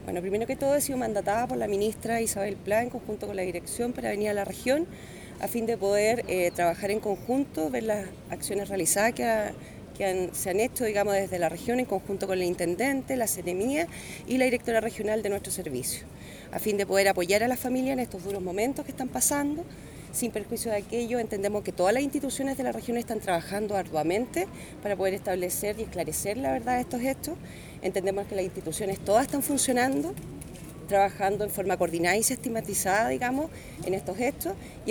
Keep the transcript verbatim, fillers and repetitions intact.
Bueno, primero que todo he sido mandatada por la ministra Isabel Pla en conjunto con la dirección para venir a la región a fin de poder eh, trabajar en conjunto, ver las acciones realizadas que, ha, que han, se han hecho, digamos, desde la región en conjunto con el intendente, la seremía y la directora regional de nuestro servicio, a fin de poder apoyar a las familias en estos duros momentos que están pasando. Sin perjuicio de aquello, entendemos que todas las instituciones de la región están trabajando arduamente para poder establecer y esclarecer la verdad de estos hechos. Entendemos que las instituciones todas están funcionando, trabajando en forma coordinada y sistematizada, digamos, en estos hechos.